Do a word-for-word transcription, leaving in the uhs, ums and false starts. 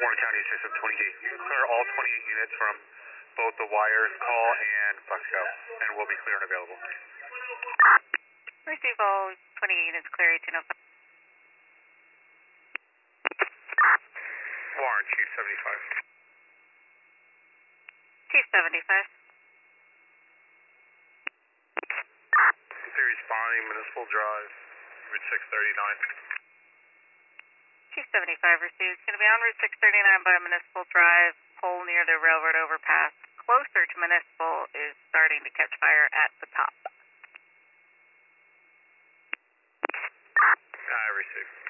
Warren County System twenty-eight. You clear all twenty-eight units from both the wires, call, and Foxco, and we'll be clear and available. Receive all twenty-eight units, clear eighteen oh five. Warren, Chief seventy-five. Chief seventy-five. Responding, Municipal Drive, Route six thirty-nine. Chief seventy-five received. It's going to be on Route six thirty-nine by Municipal Drive, pole near the railroad overpass. Closer to Municipal is starting to catch fire at the top. I received.